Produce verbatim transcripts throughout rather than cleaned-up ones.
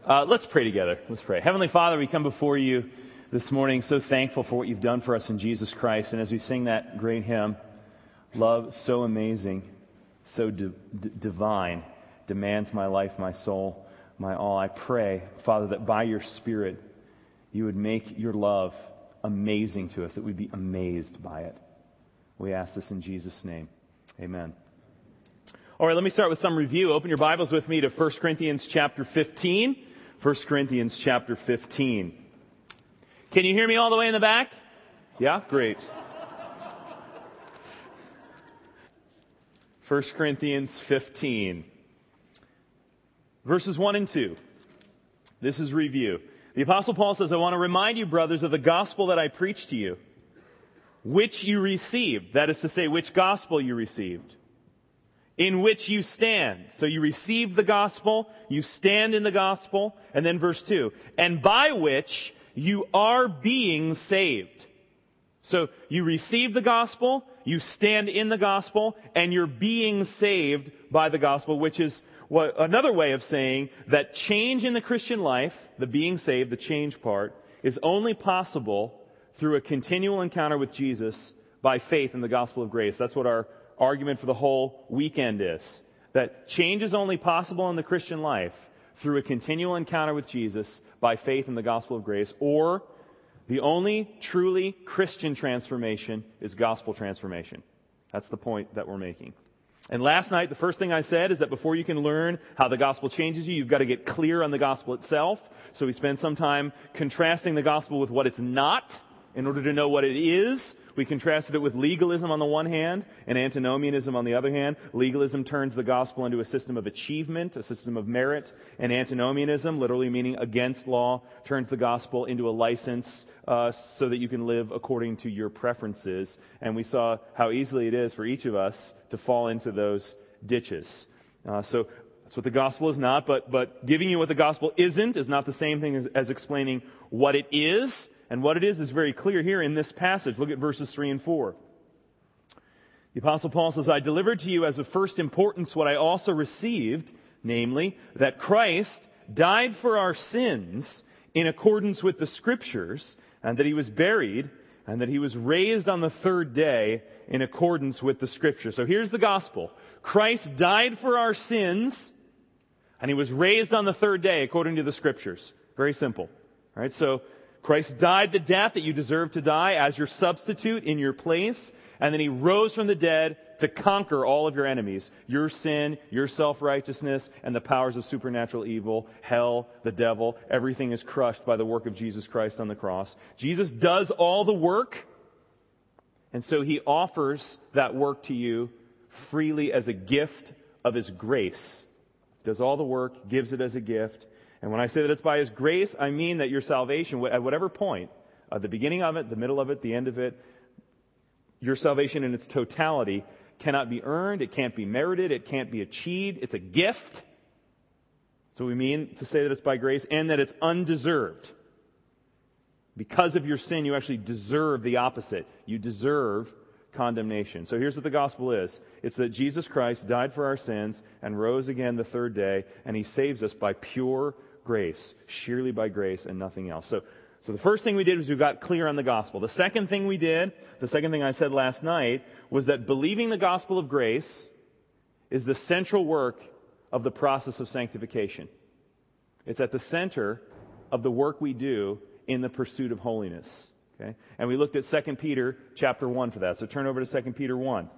Uh, let's pray together. Let's pray. Heavenly Father, we come before you this morning so thankful for what you've done for us in Jesus Christ. And as we sing that great hymn, love so amazing, so di- d- divine, demands my life, my soul, my all. I pray, Father, that by your Spirit, you would make your love amazing to us, that we'd be amazed by it. We ask this in Jesus' name. Amen. All right, let me start with some review. Open your Bibles with me to First Corinthians chapter fifteen. First Corinthians chapter fifteen. Can you hear me all the way in the back? Yeah? Great. First Corinthians fifteen. Verses one and two. This is review. The Apostle Paul says, I want to remind you, brothers, of the gospel that I preached to you, which you received. That is to say, which gospel you received. In which you stand. So you receive the gospel, you stand in the gospel, and then verse two, and by which you are being saved. So you receive the gospel, you stand in the gospel, and you're being saved by the gospel, which is what another way of saying that change in the Christian life, the being saved, the change part, is only possible through a continual encounter with Jesus by faith in the gospel of grace. That's what our argument for the whole weekend is. That change is only possible in the Christian life through a continual encounter with Jesus by faith in the gospel of grace, or the only truly Christian transformation is gospel transformation. That's the point that we're making. And last night, the first thing I said is that before you can learn how the gospel changes you, you've got to get clear on the gospel itself. So we spent some time contrasting the gospel with what it's not in order to know what it is. We contrasted it with legalism on the one hand and antinomianism on the other hand. Legalism turns the gospel into a system of achievement, a system of merit, and antinomianism, literally meaning against law, turns the gospel into a license uh, so that you can live according to your preferences. And we saw how easily it is for each of us to fall into those ditches. Uh, so that's what the gospel is not, but but giving you what the gospel isn't is not the same thing as, as explaining what it is. And what it is is very clear here in this passage. Look at verses three and four. The Apostle Paul says, I delivered to you as of first importance what I also received, namely, that Christ died for our sins in accordance with the Scriptures, and that he was buried, and that he was raised on the third day in accordance with the Scriptures. So here's the gospel. Christ died for our sins, and he was raised on the third day according to the Scriptures. Very simple. All right, so Christ died the death that you deserve to die as your substitute in your place, and then he rose from the dead to conquer all of your enemies, your sin, your self-righteousness, and the powers of supernatural evil, hell, the devil. Everything is crushed by the work of Jesus Christ on the cross. Jesus does all the work, and so he offers that work to you freely as a gift of his grace. Does all the work, gives it as a gift. And when I say that it's by his grace, I mean that your salvation, at whatever point, at the beginning of it, the middle of it, the end of it, your salvation in its totality cannot be earned, it can't be merited, it can't be achieved. It's a gift. So we mean to say that it's by grace and that it's undeserved. Because of your sin, you actually deserve the opposite. You deserve condemnation. So here's what the gospel is. It's that Jesus Christ died for our sins and rose again the third day, and he saves us by pure grace, sheerly by grace and nothing else. So, so the first thing we did was we got clear on the gospel. The second thing we did, the second thing I said last night, was that believing the gospel of grace is the central work of the process of sanctification. It's at the center of the work we do in the pursuit of holiness. Okay? And we looked at Second Peter chapter one for that. So turn over to Second Peter one.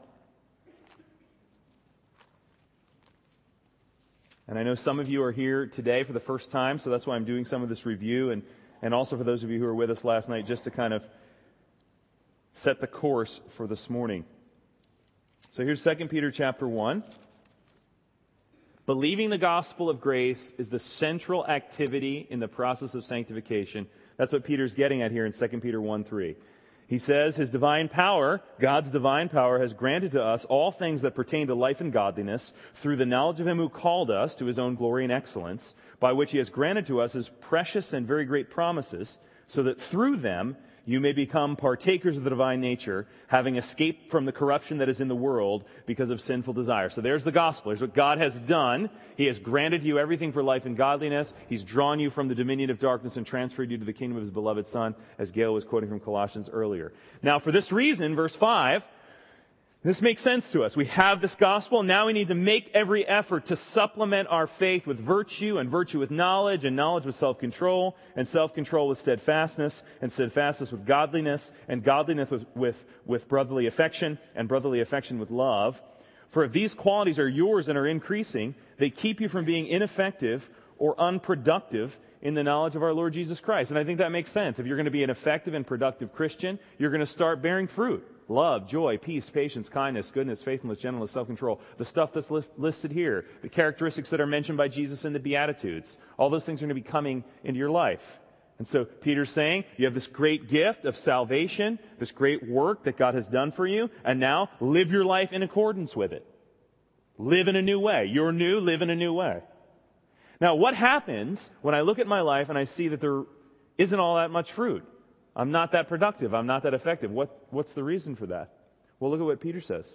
And I know some of you are here today for the first time, so that's why I'm doing some of this review, and, and also for those of you who were with us last night, just to kind of set the course for this morning. So here's Second Peter chapter one. Believing the gospel of grace is the central activity in the process of sanctification. That's what Peter's getting at here in Second Peter one three. He says, his divine power, God's divine power, has granted to us all things that pertain to life and godliness through the knowledge of him who called us to his own glory and excellence, by which he has granted to us his precious and very great promises, so that through them you may become partakers of the divine nature, having escaped from the corruption that is in the world because of sinful desire. So there's the gospel. Here's what God has done. He has granted you everything for life and godliness. He's drawn you from the dominion of darkness and transferred you to the kingdom of His beloved Son, as Gail was quoting from Colossians earlier. Now, for this reason, verse five, this makes sense to us. We have this gospel. Now we need to make every effort to supplement our faith with virtue, and virtue with knowledge, and knowledge with self-control, and self-control with steadfastness, and steadfastness with godliness, and godliness with, with, with brotherly affection, and brotherly affection with love. For if these qualities are yours and are increasing, they keep you from being ineffective or unproductive in the knowledge of our Lord Jesus Christ. And I think that makes sense. If you're going to be an effective and productive Christian, you're going to start bearing fruit. Love, joy, peace, patience, kindness, goodness, faithfulness, gentleness, self-control. The stuff that's li- listed here. The characteristics that are mentioned by Jesus in the Beatitudes. All those things are going to be coming into your life. And so Peter's saying, you have this great gift of salvation, this great work that God has done for you, and now live your life in accordance with it. Live in a new way. You're new, live in a new way. Now, what happens when I look at my life and I see that there isn't all that much fruit? I'm not that productive. I'm not that effective. What, what's the reason for that? Well, look at what Peter says.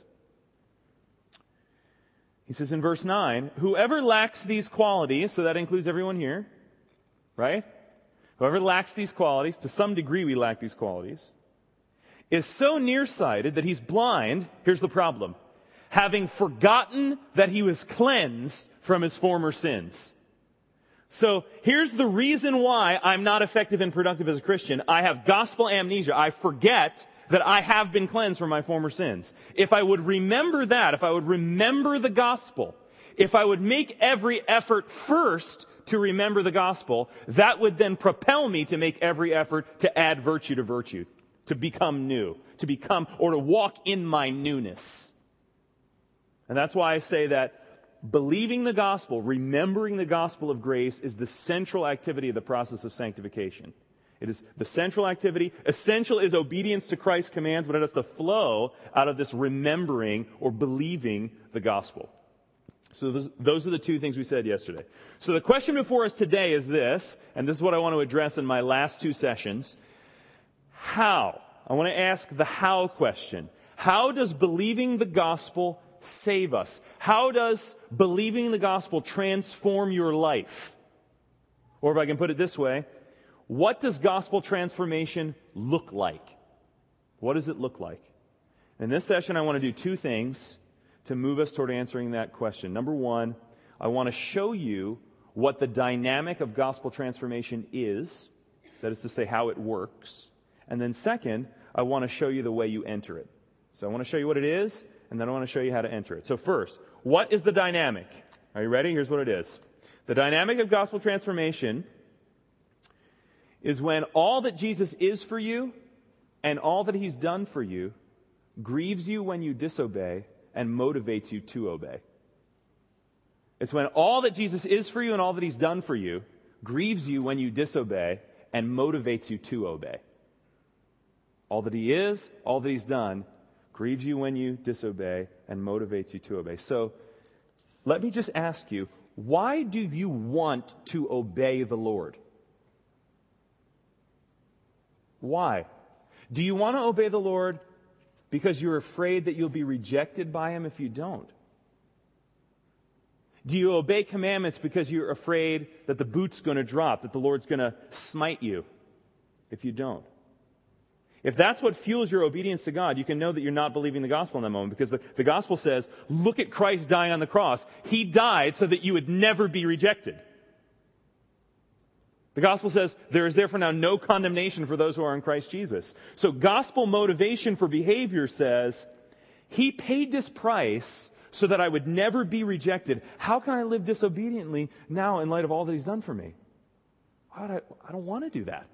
He says in verse nine, whoever lacks these qualities, so that includes everyone here, right? Whoever lacks these qualities, to some degree we lack these qualities, is so nearsighted that he's blind. Here's the problem. Having forgotten that he was cleansed from his former sins. So here's the reason why I'm not effective and productive as a Christian. I have gospel amnesia. I forget that I have been cleansed from my former sins. If I would remember that, if I would remember the gospel, if I would make every effort first to remember the gospel, that would then propel me to make every effort to add virtue to virtue, to become new, to become, or to walk in my newness. And that's why I say that believing the gospel, remembering the gospel of grace, is the central activity of the process of sanctification. It is the central activity. Essential is obedience to Christ's commands, but it has to flow out of this remembering or believing the gospel. So those, those are the two things we said yesterday. So the question before us today is this, and this is what I want to address in my last two sessions. How? I want to ask the how question. How does believing the gospel save us? How does believing the gospel transform your life? Or if I can put it this way, what does gospel transformation look like? What does it look like? In this session, I want to do two things to move us toward answering that question. Number one, I want to show you what the dynamic of gospel transformation is. That is to say, how it works. And then second, I want to show you the way you enter it. So I want to show you what it is, and then I want to show you how to enter it. So first, what is the dynamic? Are you ready? Here's what it is. The dynamic of gospel transformation is when all that Jesus is for you and all that He's done for you grieves you when you disobey and motivates you to obey. It's when all that Jesus is for you and all that He's done for you grieves you when you disobey and motivates you to obey. All that He is, all that He's done, grieves you when you disobey and motivates you to obey. So, let me just ask you, why do you want to obey the Lord? Why? Do you want to obey the Lord because you're afraid that you'll be rejected by Him if you don't? Do you obey commandments because you're afraid that the boot's going to drop, that the Lord's going to smite you if you don't? If that's what fuels your obedience to God, you can know that you're not believing the gospel in that moment, because the, the gospel says, look at Christ dying on the cross. He died so that you would never be rejected. The gospel says, there is therefore now no condemnation for those who are in Christ Jesus. So gospel motivation for behavior says, He paid this price so that I would never be rejected. How can I live disobediently now in light of all that He's done for me? Why would I, I don't want to do that.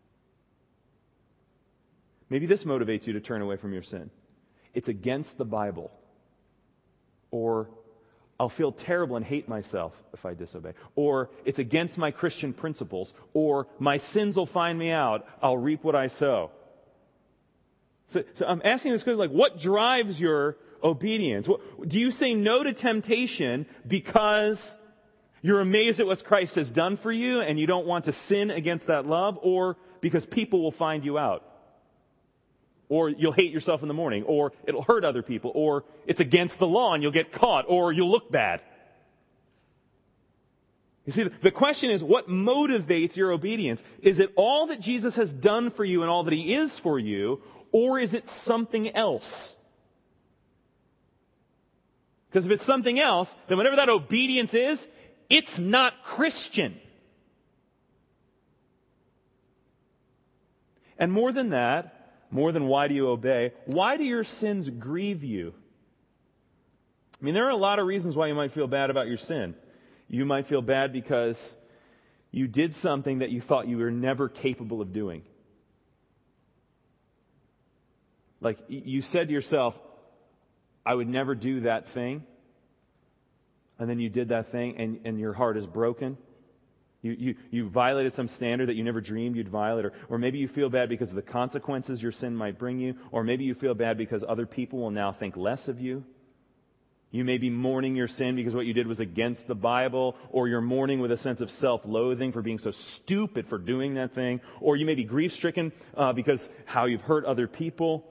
Maybe this motivates you to turn away from your sin. It's against the Bible. Or, I'll feel terrible and hate myself if I disobey. Or, it's against my Christian principles. Or, my sins will find me out. I'll reap what I sow. So, so I'm asking this question, like, what drives your obedience? What, do you say no to temptation because you're amazed at what Christ has done for you and you don't want to sin against that love? Or because people will find you out? Or you'll hate yourself in the morning. Or it'll hurt other people. Or it's against the law and you'll get caught. Or you'll look bad. You see, the question is, what motivates your obedience? Is it all that Jesus has done for you and all that He is for you? Or is it something else? Because if it's something else, then whatever that obedience is, it's not Christian. And more than that, more than why do you obey, why do your sins grieve you? I mean, there are a lot of reasons why you might feel bad about your sin. You might feel bad because you did something that you thought you were never capable of doing. Like, you said to yourself, I would never do that thing. And then you did that thing and, and your heart is broken. You, you, you violated some standard that you never dreamed you'd violate. Or, or maybe you feel bad because of the consequences your sin might bring you. Or maybe you feel bad because other people will now think less of you. You may be mourning your sin because what you did was against the Bible. Or you're mourning with a sense of self-loathing for being so stupid for doing that thing. Or you may be grief-stricken uh, because how you've hurt other people.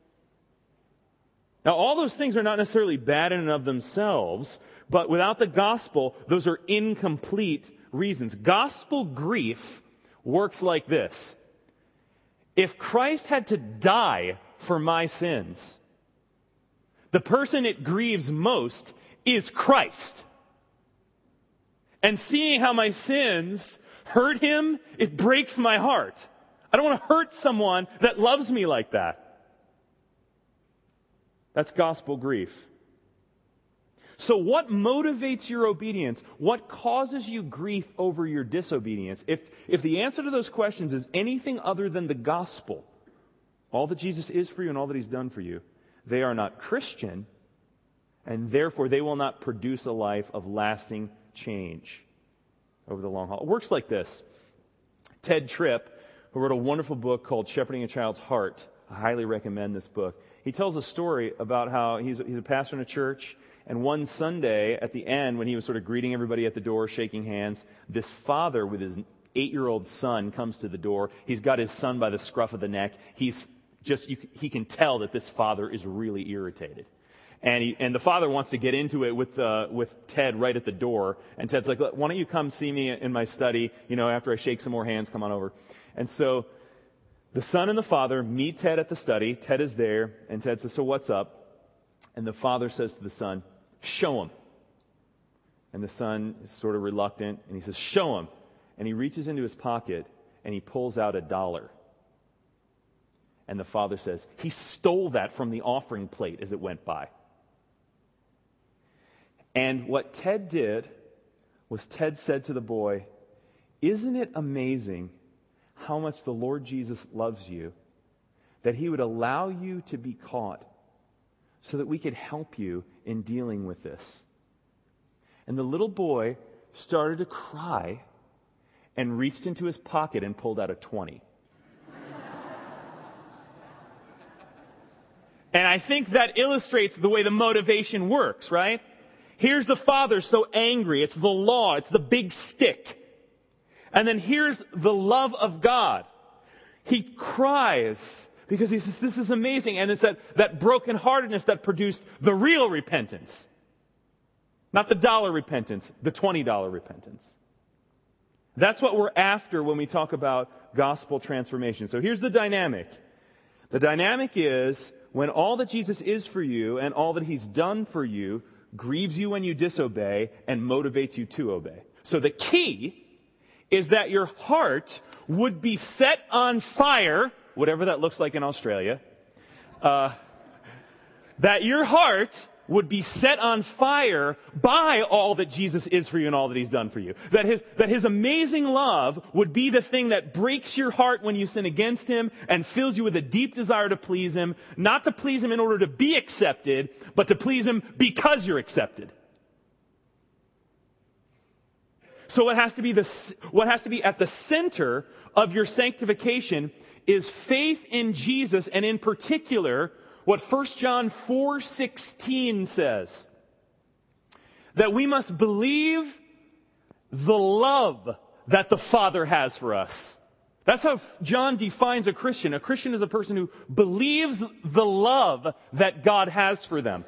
Now, all those things are not necessarily bad in and of themselves, but without the gospel, those are incomplete reasons. Gospel grief works like this. If Christ had to die for my sins, the person it grieves most is Christ. And seeing how my sins hurt Him, it breaks my heart. I don't want to hurt someone that loves me like that. That's gospel grief. So what motivates your obedience? What causes you grief over your disobedience? If, if the answer to those questions is anything other than the gospel, all that Jesus is for you and all that He's done for you, they are not Christian, and therefore they will not produce a life of lasting change over the long haul. It works like this. Ted Tripp, who wrote a wonderful book called Shepherding a Child's Heart, I highly recommend this book. He tells a story about how he's, he's a pastor in a church, and one Sunday at the end, when he was sort of greeting everybody at the door, shaking hands, this father with his eight-year-old son comes to the door. He's got his son by the scruff of the neck. He's just, you, he can tell that this father is really irritated. And he, and the father wants to get into it with uh, with Ted right at the door. And Ted's like, why don't you come see me in my study, you know, after I shake some more hands, come on over. And so the son and the father meet Ted at the study. Ted is there, and Ted says, so what's up? And the father says to the son, show him. And the son is sort of reluctant, and he says, show him. And he reaches into his pocket, and he pulls out a dollar. And the father says, he stole that from the offering plate as it went by. And what Ted did was Ted said to the boy, isn't it amazing how much the Lord Jesus loves you, that He would allow you to be caught so that we could help you in dealing with this? And the little boy started to cry and reached into his pocket and pulled out a twenty. And I think that illustrates the way the motivation works, right? Here's the father so angry. It's the law. It's the big stick. And then here's the love of God. He cries because he says, this is amazing. And it's that, that brokenheartedness that produced the real repentance. Not the dollar repentance, the twenty dollar repentance. That's what we're after when we talk about gospel transformation. So here's the dynamic. The dynamic is when all that Jesus is for you and all that He's done for you grieves you when you disobey and motivates you to obey. So the key is that your heart would be set on fire, whatever that looks like in Australia, uh, that your heart would be set on fire by all that Jesus is for you and all that He's done for you. That His, that His amazing love would be the thing that breaks your heart when you sin against Him and fills you with a deep desire to please Him, not to please Him in order to be accepted, but to please Him because you're accepted. So what has to be the, what has to be at the center of your sanctification is faith in Jesus, and in particular, what First John four sixteen says. That we must believe the love that the Father has for us. That's how John defines a Christian. A Christian is a person who believes the love that God has for them.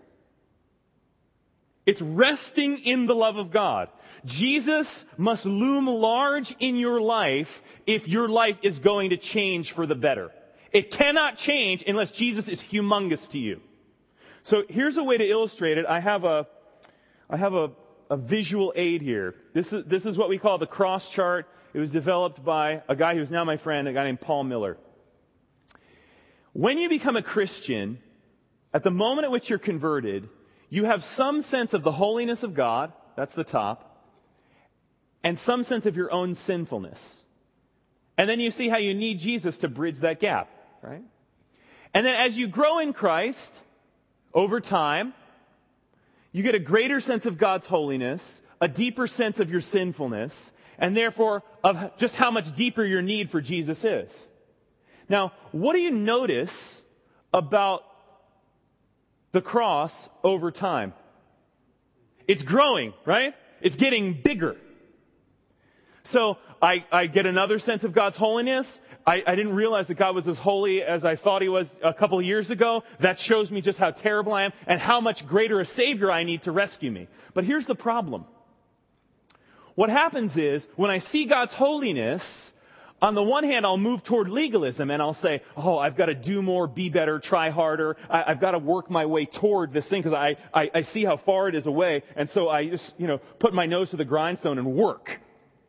It's resting in the love of God. Jesus must loom large in your life if your life is going to change for the better. It cannot change unless Jesus is humongous to you. So here's a way to illustrate it. I have a, I have a, a visual aid here. This is, this is what we call the cross chart. It was developed by a guy who's now my friend, a guy named Paul Miller. When you become a Christian, at the moment at which you're converted, you have some sense of the holiness of God, that's the top, and some sense of your own sinfulness. And then you see how you need Jesus to bridge that gap, right? And then as you grow in Christ, over time, you get a greater sense of God's holiness, a deeper sense of your sinfulness, and therefore of just how much deeper your need for Jesus is. Now, what do you notice about the cross over time? It's growing, right? It's getting bigger. So I, I get another sense of God's holiness. I, I didn't realize that God was as holy as I thought He was a couple of years ago. That shows me just how terrible I am and how much greater a Savior I need to rescue me. But here's the problem. What happens is, when I see God's holiness, on the one hand, I'll move toward legalism and I'll say, oh, I've got to do more, be better, try harder. I, I've got to work my way toward this thing because I, I, I see how far it is away. And so I just, you know, put my nose to the grindstone and work.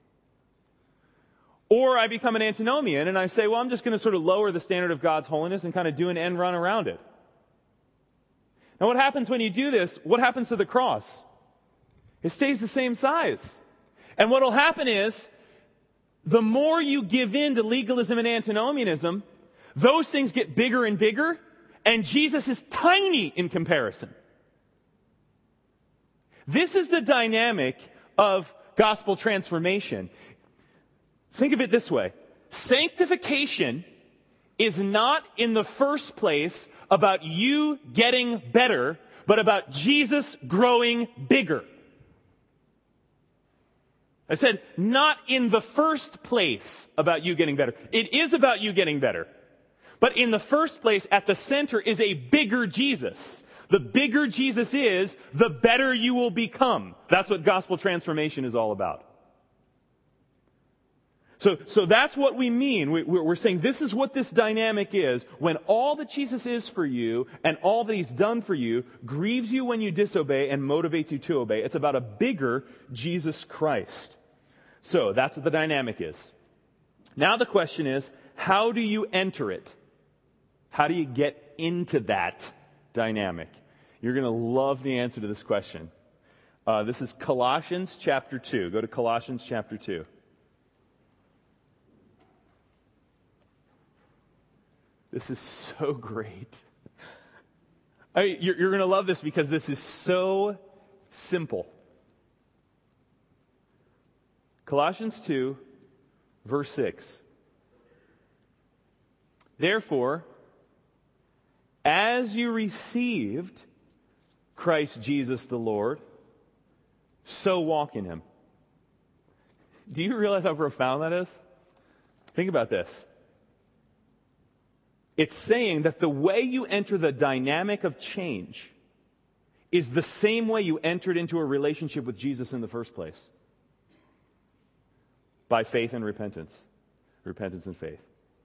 Or I become an antinomian and I say, well, I'm just going to sort of lower the standard of God's holiness and kind of do an end run around it. Now what happens when you do this? What happens to the cross? It stays the same size. And what will happen is, the more you give in to legalism and antinomianism, those things get bigger and bigger, and Jesus is tiny in comparison. This is the dynamic of gospel transformation. Think of it this way. Sanctification is not in the first place about you getting better, but about Jesus growing bigger. I said, not in the first place about you getting better. It is about you getting better. But in the first place, at the center is a bigger Jesus. The bigger Jesus is, the better you will become. That's what gospel transformation is all about. So, so that's what we mean. We, we're saying this is what this dynamic is. When all that Jesus is for you and all that He's done for you grieves you when you disobey and motivates you to obey, it's about a bigger Jesus Christ. So that's what the dynamic is. Now the question is, how do you enter it? How do you get into that dynamic? You're going to love the answer to this question. Uh, this is Colossians chapter two. Go to Colossians chapter two. This is so great. I mean, you're, you're going to love this because this is so simple. Colossians two, verse six. Therefore, as you received Christ Jesus the Lord, so walk in Him. Do you realize how profound that is? Think about this. It's saying that the way you enter the dynamic of change is the same way you entered into a relationship with Jesus in the first place. By faith and repentance. Repentance and faith.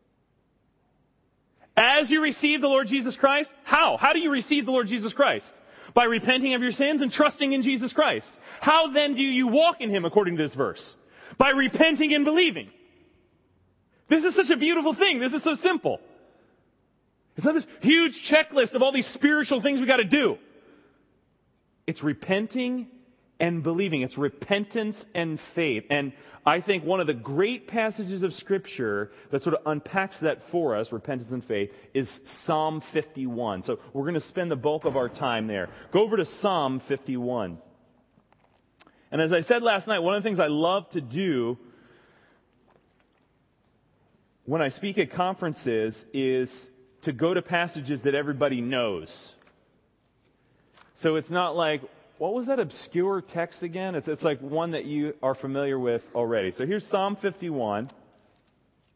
As you receive the Lord Jesus Christ, how? How do you receive the Lord Jesus Christ? By repenting of your sins and trusting in Jesus Christ. How then do you walk in Him according to this verse? By repenting and believing. This is such a beautiful thing. This is so simple. It's not this huge checklist of all these spiritual things we got to do. It's repenting and believing. It's repentance and faith. And I think one of the great passages of Scripture that sort of unpacks that for us, repentance and faith, is Psalm fifty-one. So we're going to spend the bulk of our time there. Go over to Psalm fifty-one. And as I said last night, one of the things I love to do when I speak at conferences is to go to passages that everybody knows. So it's not like, what was that obscure text again? It's, it's like one that you are familiar with already. So here's Psalm fifty-one.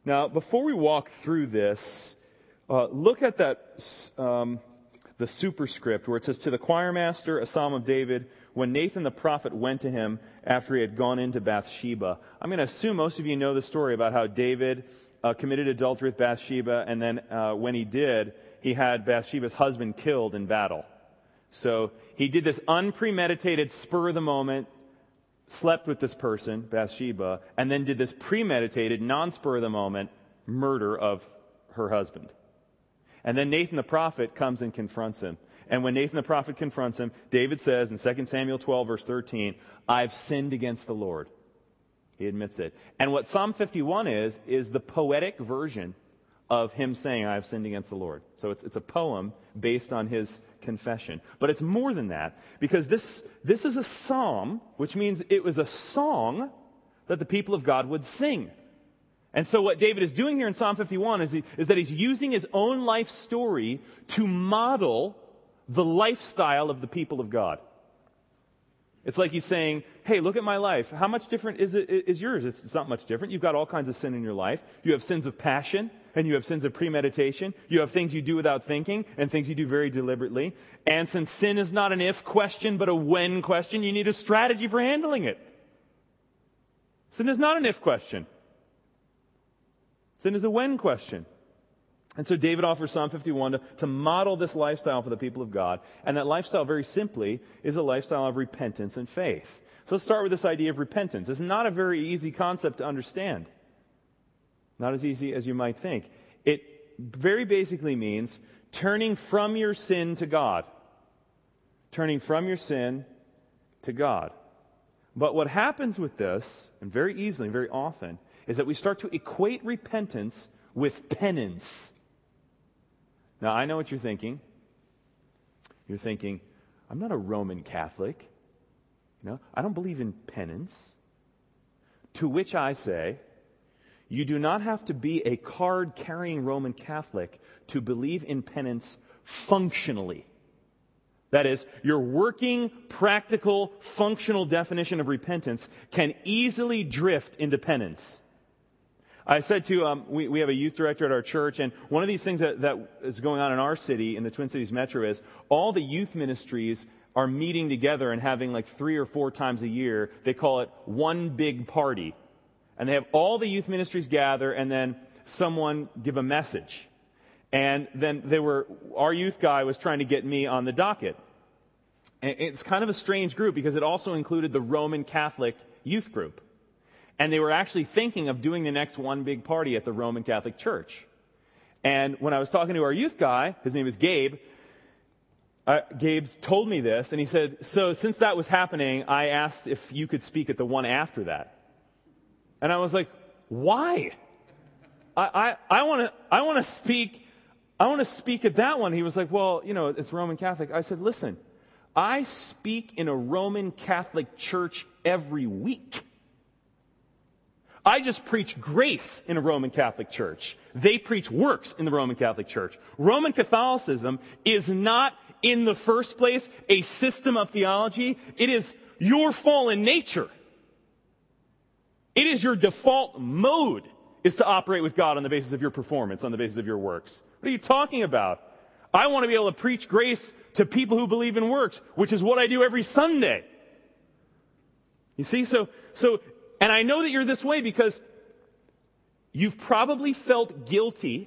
Now, before we walk through this, uh, look at that, um, the superscript where it says, to the choir master, a psalm of David, when Nathan the prophet went to him after he had gone into Bathsheba. I'm going to assume most of you know the story about how David uh, committed adultery with Bathsheba, and then uh, when he did, he had Bathsheba's husband killed in battle. So he did this unpremeditated, spur of the moment, slept with this person, Bathsheba, and then did this premeditated, non-spur of the moment murder of her husband. And then Nathan the prophet comes and confronts him. And when Nathan the prophet confronts him, David says in Second Samuel twelve, verse thirteen, I've sinned against the Lord. He admits it. And what Psalm fifty-one is, is the poetic version of him saying, I've sinned against the Lord. So it's, it's a poem based on his confession. But it's more than that, because this, this is a psalm, which means it was a song that the people of God would sing. And so what David is doing here in Psalm fifty-one is, he, is that he's using his own life story to model the lifestyle of the people of God. It's like he's saying, hey, look at my life. How much different is it is yours? It's, it's not much different. You've got all kinds of sin in your life. You have sins of passion, and you have sins of premeditation. You have things you do without thinking, and things you do very deliberately. And since sin is not an if question, but a when question, you need a strategy for handling it. Sin is not an if question. Sin is a when question. And so David offers Psalm fifty-one to, to model this lifestyle for the people of God. And that lifestyle, very simply, is a lifestyle of repentance and faith. So let's start with this idea of repentance. It's not a very easy concept to understand. Not as easy as you might think. It very basically means turning from your sin to God. Turning from your sin to God. But what happens with this, and very easily, very often, is that we start to equate repentance with penance. Now, I know what you're thinking. You're thinking, I'm not a Roman Catholic. You know, I don't believe in penance. To which I say, you do not have to be a card-carrying Roman Catholic to believe in penance functionally. That is, your working, practical, functional definition of repentance can easily drift into penance. I said to, um, we, we have a youth director at our church, and one of these things that, that is going on in our city, in the Twin Cities Metro, is all the youth ministries are meeting together and having like three or four times a year. They call it one big party. And they have all the youth ministries gather, and then someone give a message. And then they were, our youth guy was trying to get me on the docket. And it's kind of a strange group because it also included the Roman Catholic youth group. And they were actually thinking of doing the next one big party at the Roman Catholic Church. And when I was talking to our youth guy, his name is Gabe, uh, Gabe's told me this, and he said, so since that was happening, I asked if you could speak at the one after that. And I was like, why? I, I, I want to I want to speak I want to speak at that one. He was like, well, you know, it's Roman Catholic. I said, listen, I speak in a Roman Catholic church every week. I just preach grace in a Roman Catholic church. They preach works in the Roman Catholic Church. Roman Catholicism is not, in the first place, a system of theology. It is your fallen nature. It is your default mode is to operate with God on the basis of your performance, on the basis of your works. What are you talking about? I want to be able to preach grace to people who believe in works, which is what I do every Sunday. You see, so, so, and I know that you're this way because you've probably felt guilty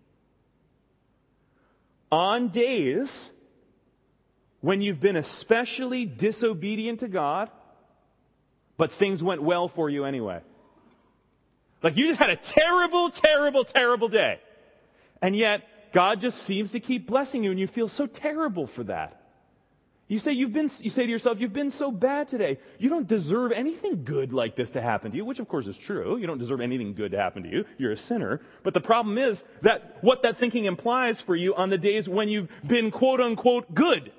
on days when you've been especially disobedient to God, but things went well for you anyway. Like you just had a terrible, terrible, terrible day. And yet, God just seems to keep blessing you, and you feel so terrible for that. You say you've been, you say to yourself, you've been so bad today. You don't deserve anything good like this to happen to you, which of course is true. You don't deserve anything good to happen to you. You're a sinner. But the problem is that what that thinking implies for you on the days when you've been quote unquote good.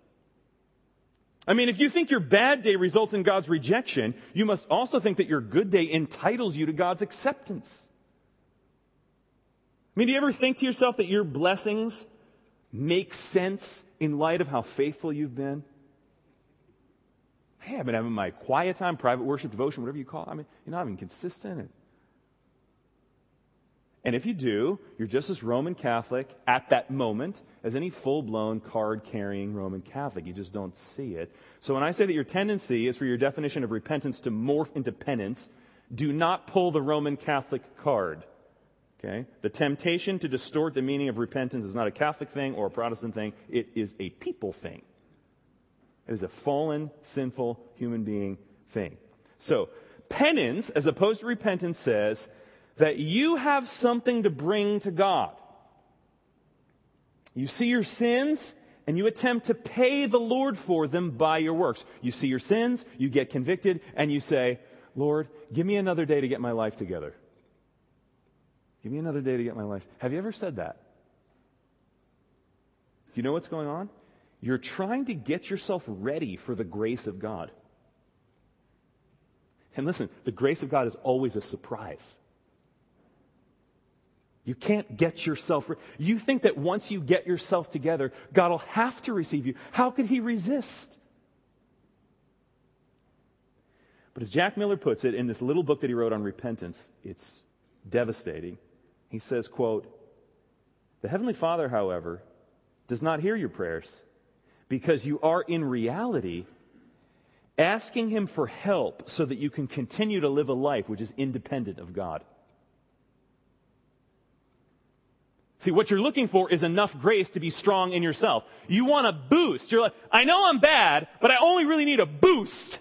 I mean, if you think your bad day results in God's rejection, you must also think that your good day entitles you to God's acceptance. I mean, do you ever think to yourself that your blessings make sense in light of how faithful you've been? Hey, I've been having my quiet time, private worship, devotion, whatever you call it. I mean, you're not even consistent. And if you do, you're just as Roman Catholic at that moment as any full-blown card-carrying Roman Catholic. You just don't see it. So when I say that your tendency is for your definition of repentance to morph into penance, do not pull the Roman Catholic card. Okay? The temptation to distort the meaning of repentance is not a Catholic thing or a Protestant thing. It is a people thing. It is a fallen, sinful, human being thing. So, penance, as opposed to repentance, says that you have something to bring to God. You see your sins, and you attempt to pay the Lord for them by your works. You see your sins, you get convicted, and you say, Lord, give me another day to get my life together. Give me another day to get my life. Have you ever said that? Do you know what's going on? You're trying to get yourself ready for the grace of God. And listen, the grace of God is always a surprise. You can't get yourself... Re- you think that once you get yourself together, God will have to receive you. How could He resist? But as Jack Miller puts it in this little book that he wrote on repentance, it's devastating. He says, quote, "The Heavenly Father, however, does not hear your prayers because you are in reality asking Him for help so that you can continue to live a life which is independent of God." See, what you're looking for is enough grace to be strong in yourself. You want a boost. You're like, I know I'm bad, but I only really need a boost.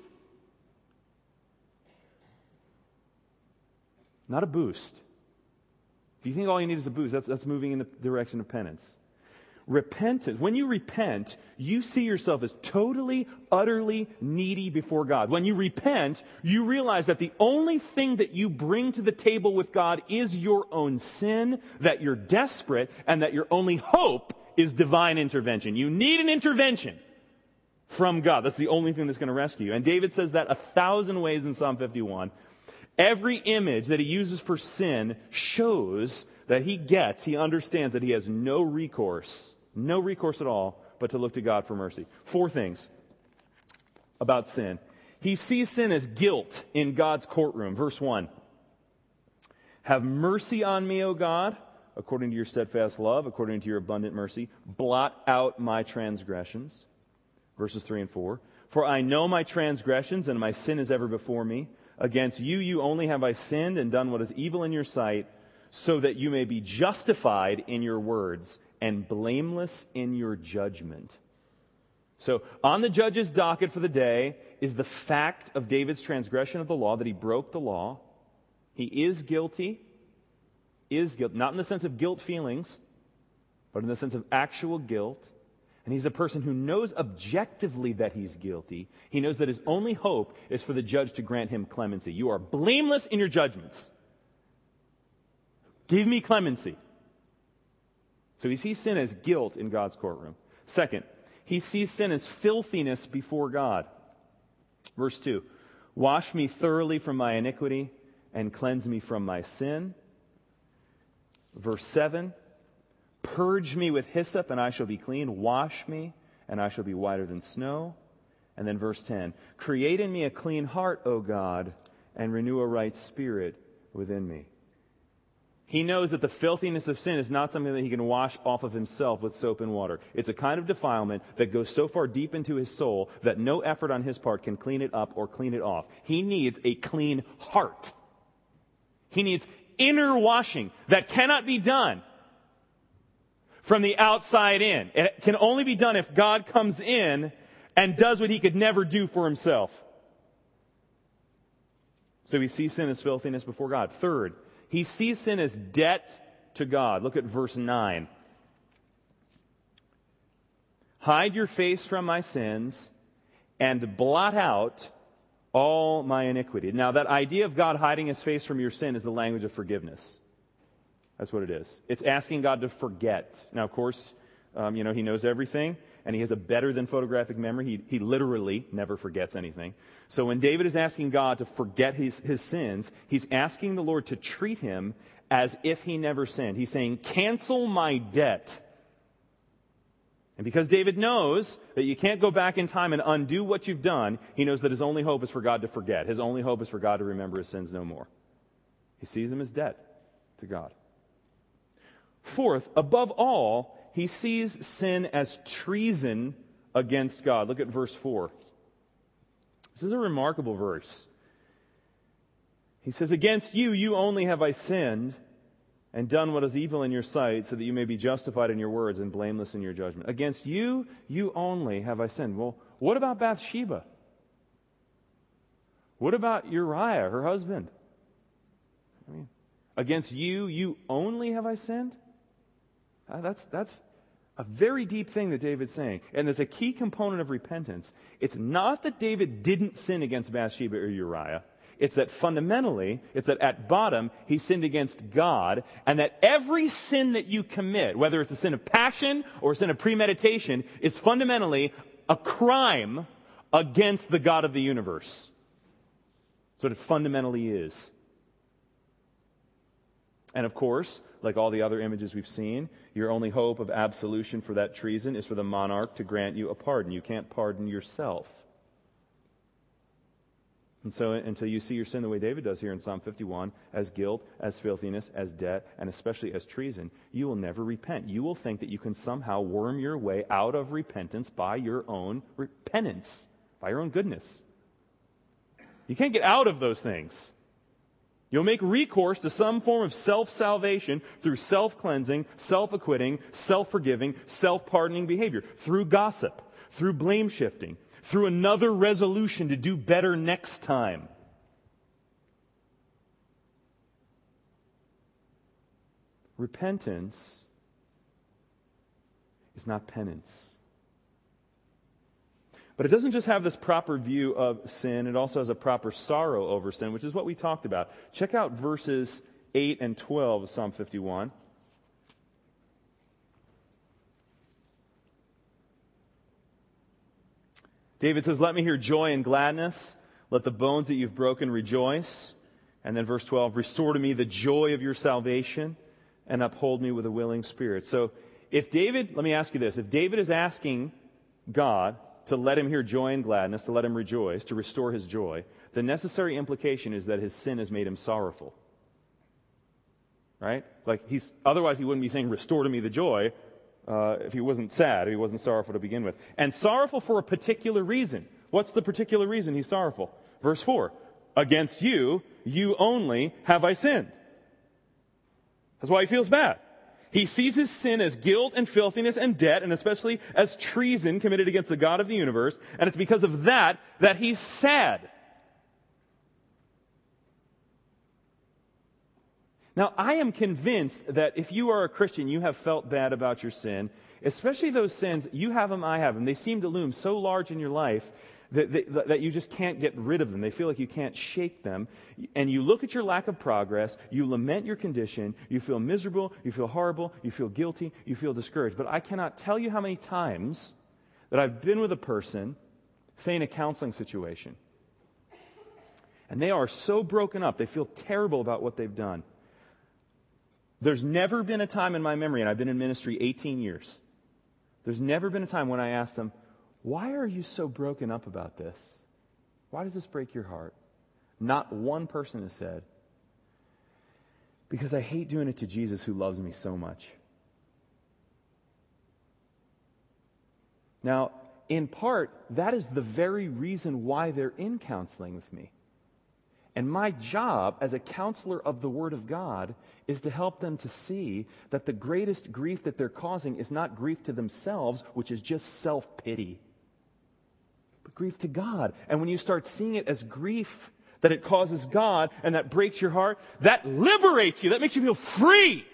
Not a boost. If you think all you need is a boost, that's, that's moving in the direction of penance. Repentance. When you repent, you see yourself as totally, utterly needy before God. When you repent, you realize that the only thing that you bring to the table with God is your own sin, that you're desperate, and that your only hope is divine intervention. You need an intervention from God. That's the only thing that's going to rescue you. And David says that a thousand ways in Psalm fifty-one. Every image that he uses for sin shows that he gets, he understands that he has no recourse, no recourse at all, but to look to God for mercy. Four things about sin. He sees sin as guilt in God's courtroom. Verse one. Have mercy on me, O God, according to your steadfast love, according to your abundant mercy. Blot out my transgressions. Verses three and four. For I know my transgressions, and my sin is ever before me. Against you, you only have I sinned and done what is evil in your sight, so that you may be justified in your words and blameless in your judgment. So, on the judge's docket for the day is the fact of David's transgression of the law, that he broke the law. He is guilty, is guilty, not in the sense of guilt feelings, but in the sense of actual guilt. And he's a person who knows objectively that he's guilty. He knows that his only hope is for the judge to grant him clemency. You are blameless in your judgments. Give me clemency. So he sees sin as guilt in God's courtroom. Second, he sees sin as filthiness before God. Verse two, wash me thoroughly from my iniquity and cleanse me from my sin. Verse seven, purge me with hyssop, and I shall be clean. Wash me, and I shall be whiter than snow. And then verse ten, create in me a clean heart, O God, and renew a right spirit within me. He knows that the filthiness of sin is not something that he can wash off of himself with soap and water. It's a kind of defilement that goes so far deep into his soul that no effort on his part can clean it up or clean it off. He needs a clean heart. He needs inner washing that cannot be done from the outside in. It can only be done if God comes in and does what he could never do for himself. So he sees sin as filthiness before God. Third, he sees sin as debt to God. Look at verse nine. Hide your face from my sins and blot out all my iniquity. Now, that idea of God hiding his face from your sin is the language of forgiveness. That's what it is. It's asking God to forget. Now, of course, um, you know, he knows everything, and he has a better than photographic memory. He, he literally never forgets anything. So when David is asking God to forget his, his sins, he's asking the Lord to treat him as if he never sinned. He's saying, cancel my debt. And because David knows that you can't go back in time and undo what you've done, he knows that his only hope is for God to forget. His only hope is for God to remember his sins no more. He sees them as debt to God. Fourth, above all, he sees sin as treason against God. Look at verse four. This is a remarkable verse. He says, "Against you, you only have I sinned and done what is evil in your sight, so that you may be justified in your words and blameless in your judgment. Against you, you only have I sinned." Well, what about Bathsheba? What about Uriah, her husband? I mean, against you, you only have I sinned? Uh, that's, that's a very deep thing that David's saying. And there's a key component of repentance. It's not that David didn't sin against Bathsheba or Uriah. It's that fundamentally, it's that at bottom, he sinned against God, and that every sin that you commit, whether it's a sin of passion or a sin of premeditation, is fundamentally a crime against the God of the universe. That's what it fundamentally is. And of course, like all the other images we've seen, your only hope of absolution for that treason is for the monarch to grant you a pardon. You can't pardon yourself. And so until you see your sin the way David does here in Psalm fifty-one, as guilt, as filthiness, as debt, and especially as treason, you will never repent. You will think that you can somehow worm your way out of repentance by your own repentance, by your own goodness. You can't get out of those things. You'll make recourse to some form of self-salvation through self-cleansing, self-acquitting, self-forgiving, self-pardoning behavior, through gossip, through blame-shifting, through another resolution to do better next time. Repentance is not penance. But it doesn't just have this proper view of sin, it also has a proper sorrow over sin, which is what we talked about. Check out verses eight and twelve of Psalm fifty-one. David says, "Let me hear joy and gladness. Let the bones that you've broken rejoice." And then verse twelve, "Restore to me the joy of your salvation and uphold me with a willing spirit." So if David, let me ask you this, if David is asking God to let him hear joy and gladness, to let him rejoice, to restore his joy, the necessary implication is that his sin has made him sorrowful. Right? Like he's, otherwise he wouldn't be saying, "Restore to me the joy," uh, if he wasn't sad, if he wasn't sorrowful to begin with. And sorrowful for a particular reason. What's the particular reason he's sorrowful? Verse four, "Against you, you only have I sinned." That's why he feels bad. He sees his sin as guilt and filthiness and debt, and especially as treason committed against the God of the universe. And it's because of that that he's sad. Now, I am convinced that if you are a Christian, you have felt bad about your sin, especially those sins, you have them, I have them. They seem to loom so large in your life that, that, that you just can't get rid of them. They feel like you can't shake them. And you look at your lack of progress, you lament your condition, you feel miserable, you feel horrible, you feel guilty, you feel discouraged. But I cannot tell you how many times that I've been with a person, say in a counseling situation, and they are so broken up, they feel terrible about what they've done. There's never been a time in my memory, and I've been in ministry eighteen years, there's never been a time when I asked them, "Why are you so broken up about this? Why does this break your heart?" Not one person has said, "Because I hate doing it to Jesus who loves me so much." Now, in part, that is the very reason why they're in counseling with me. And my job as a counselor of the Word of God is to help them to see that the greatest grief that they're causing is not grief to themselves, which is just self-pity, but grief to God. And when you start seeing it as grief that it causes God and that breaks your heart, that liberates you. That makes you feel free.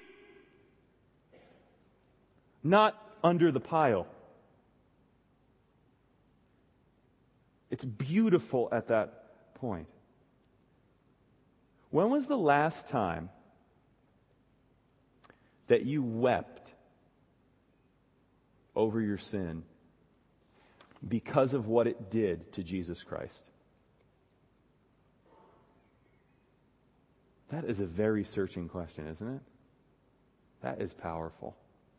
Not under the pile. It's beautiful at that point. When was the last time that you wept over your sin because of what it did to Jesus Christ? That is a very searching question, isn't it? That is powerful.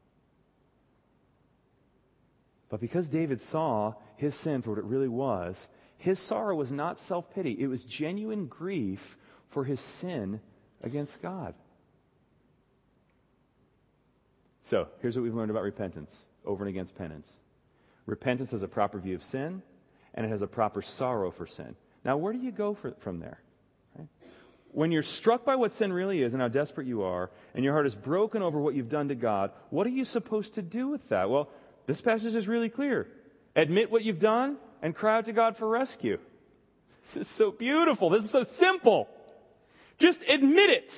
But because David saw his sin for what it really was, his sorrow was not self-pity. It was genuine grief for his sin against God. So, here's what we've learned about repentance over and against penance. Repentance has a proper view of sin, and it has a proper sorrow for sin. Now, where do you go for, from there? Right? When you're struck by what sin really is and how desperate you are, and your heart is broken over what you've done to God, what are you supposed to do with that? Well, this passage is really clear. Admit what you've done and cry out to God for rescue. This is so beautiful. This is so simple. Just admit it.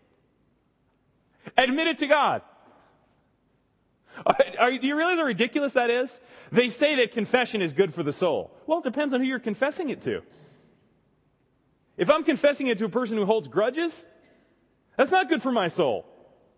Admit it to God. Are, are, do you realize how ridiculous that is? They say that confession is good for the soul. Well, it depends on who you're confessing it to. If I'm confessing it to a person who holds grudges, that's not good for my soul.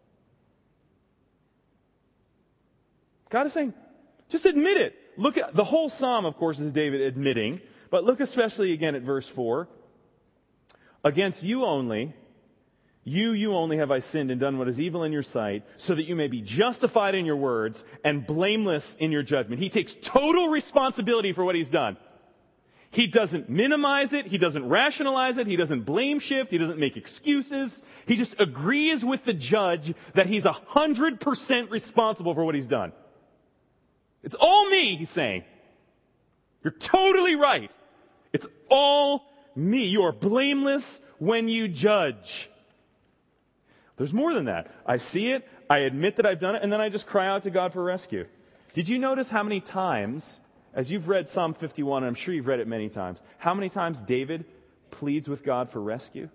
God is saying, just admit it. Look at the whole psalm, of course, is David admitting, but look especially again at verse four. Against you only, you, you only have I sinned and done what is evil in your sight, so that you may be justified in your words and blameless in your judgment. He takes total responsibility for what he's done. He doesn't minimize it. He doesn't rationalize it. He doesn't blame shift. He doesn't make excuses. He just agrees with the judge that he's one hundred percent responsible for what he's done. It's all me, he's saying. You're totally right. It's all me. You are blameless when you judge. There's more than that. I see it, I admit that I've done it, and then I just cry out to God for rescue. Did you notice how many times, as you've read Psalm fifty-one, and I'm sure you've read it many times, how many times David pleads with God for rescue?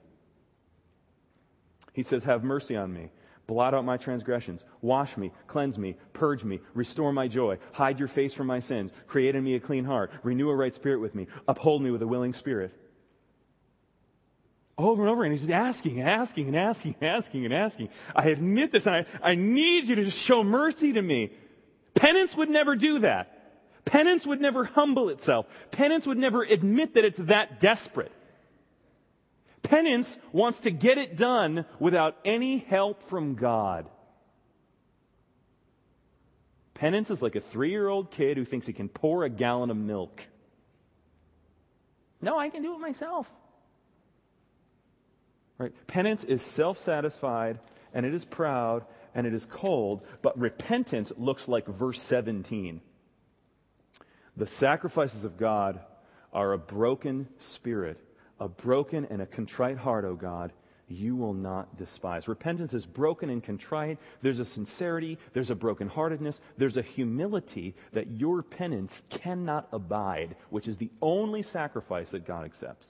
He says, have mercy on me. Blot out my transgressions. Wash me, cleanse me, purge me, restore my joy. Hide your face from my sins. Create in me a clean heart. Renew a right spirit with me. Uphold me with a willing spirit. Over and over again, he's just asking and asking and asking and asking and asking. I admit this, and I, I need you to just show mercy to me. Penance would never do that. Penance would never humble itself. Penance would never admit that it's that desperate. Penance wants to get it done without any help from God. Penance is like a three-year-old kid who thinks he can pour a gallon of milk. No, I can do it myself. Right? Penance is self-satisfied, and it is proud, and it is cold, but repentance looks like verse seventeen. The sacrifices of God are a broken spirit, a broken and a contrite heart, O God, you will not despise. Repentance is broken and contrite. There's a sincerity, there's a brokenheartedness, there's a humility that your penance cannot abide, which is the only sacrifice that God accepts.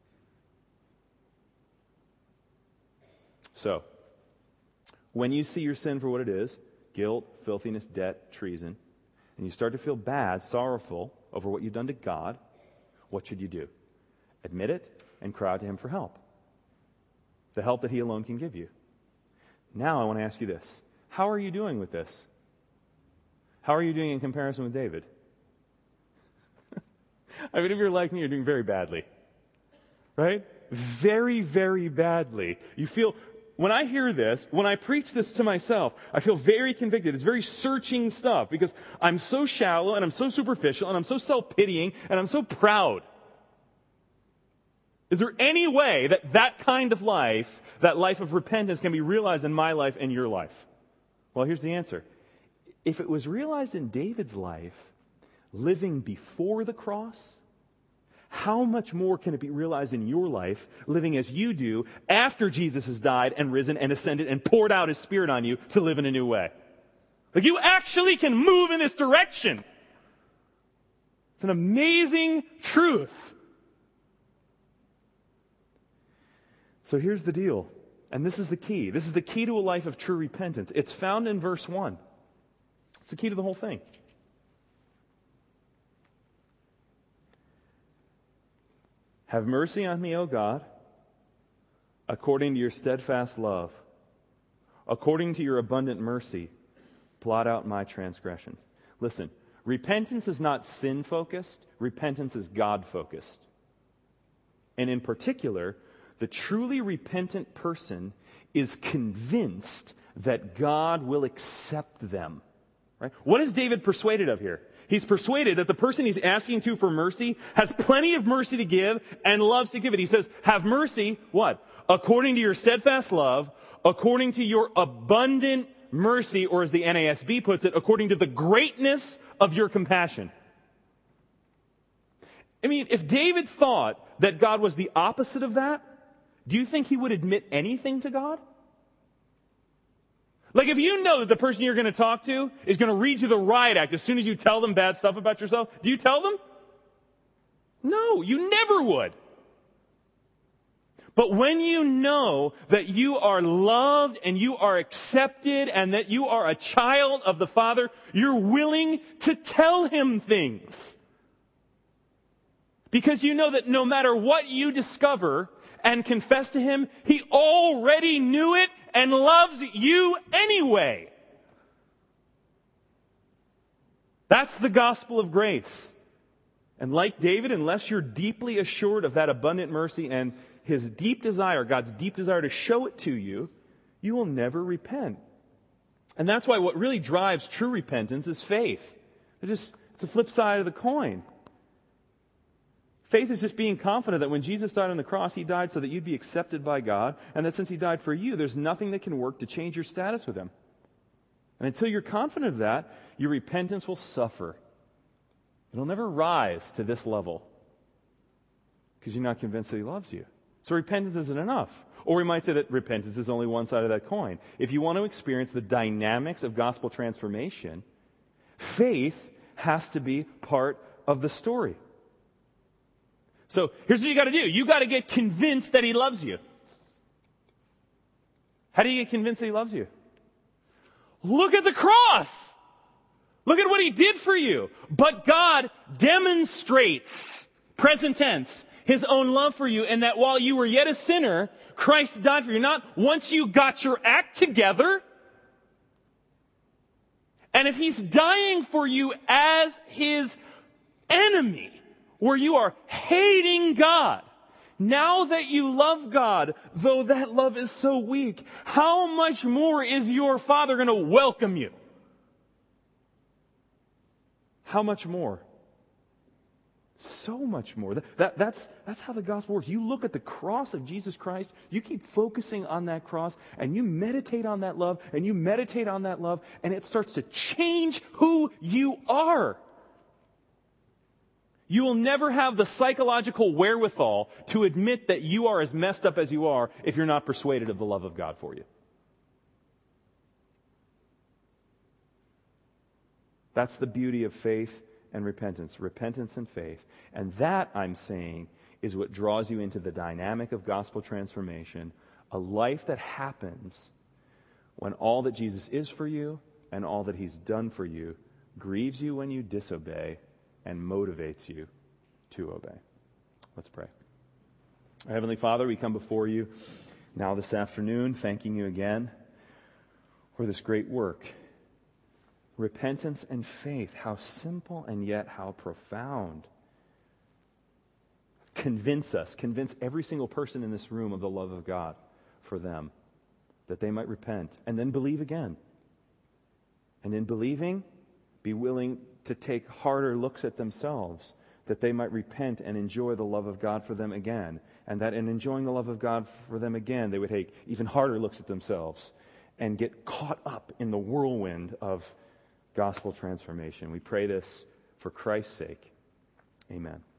So, when you see your sin for what it is, guilt, filthiness, debt, treason, and you start to feel bad, sorrowful over what you've done to God, what should you do? Admit it and cry out to Him for help. The help that He alone can give you. Now I want to ask you this. How are you doing with this? How are you doing in comparison with David? I mean, if you're like me, you're doing very badly. Right? Very, very badly. You feel... When I hear this, when I preach this to myself, I feel very convicted. It's very searching stuff because I'm so shallow and I'm so superficial and I'm so self-pitying and I'm so proud. Is there any way that that kind of life, that life of repentance, can be realized in my life and your life? Well, here's the answer. If it was realized in David's life, living before the cross, how much more can it be realized in your life, living as you do after Jesus has died and risen and ascended and poured out His Spirit on you to live in a new way? Like, you actually can move in this direction. It's an amazing truth. So here's the deal, and this is the key. This is the key to a life of true repentance. It's found in verse one. It's the key to the whole thing. Have mercy on me, O God, according to your steadfast love. According to your abundant mercy, blot out my transgressions. Listen, repentance is not sin-focused. Repentance is God-focused. And in particular, the truly repentant person is convinced that God will accept them. Right? What is David persuaded of here? He's persuaded that the person he's asking to for mercy has plenty of mercy to give and loves to give it. He says, have mercy, what? According to your steadfast love, according to your abundant mercy, or as the N A S B puts it, according to the greatness of your compassion. I mean, if David thought that God was the opposite of that, do you think he would admit anything to God? Like, if you know that the person you're going to talk to is going to read you the riot act as soon as you tell them bad stuff about yourself, do you tell them? No, you never would. But when you know that you are loved and you are accepted and that you are a child of the Father, you're willing to tell him things. Because you know that no matter what you discover and confess to him, he already knew it and loves you anyway. That's the gospel of grace. And like David, unless you're deeply assured of that abundant mercy and his deep desire, God's deep desire to show it to you, you will never repent. And that's why what really drives true repentance is faith. It's just, it's the flip side of the coin. Faith is just being confident that when Jesus died on the cross, he died so that you'd be accepted by God, and that since he died for you, there's nothing that can work to change your status with him. And until you're confident of that, your repentance will suffer. It'll never rise to this level because you're not convinced that he loves you. So repentance isn't enough. Or we might say that repentance is only one side of that coin. If you want to experience the dynamics of gospel transformation, faith has to be part of the story. So here's what you got to do. You got to get convinced that he loves you. How do you get convinced that he loves you? Look at the cross. Look at what he did for you. But God demonstrates, present tense, his own love for you, and that while you were yet a sinner, Christ died for you. Not once you got your act together. And if he's dying for you as his enemy, where you are hating God, now that you love God, though that love is so weak, how much more is your Father going to welcome you? How much more? So much more. That, that, that's, that's how the gospel works. You look at the cross of Jesus Christ, you keep focusing on that cross, and you meditate on that love, and you meditate on that love, and it starts to change who you are. You will never have the psychological wherewithal to admit that you are as messed up as you are if you're not persuaded of the love of God for you. That's the beauty of faith and repentance. Repentance and faith. And that, I'm saying, is what draws you into the dynamic of gospel transformation. A life that happens when all that Jesus is for you and all that he's done for you grieves you when you disobey and motivates you to obey. Let's pray. Our Heavenly Father, we come before you now this afternoon, thanking you again for this great work. Repentance and faith, how simple and yet how profound. Convince us, convince every single person in this room of the love of God for them, that they might repent and then believe again. And in believing, be willing to take harder looks at themselves, that they might repent and enjoy the love of God for them again. And that in enjoying the love of God for them again, they would take even harder looks at themselves and get caught up in the whirlwind of gospel transformation. We pray this for Christ's sake. Amen.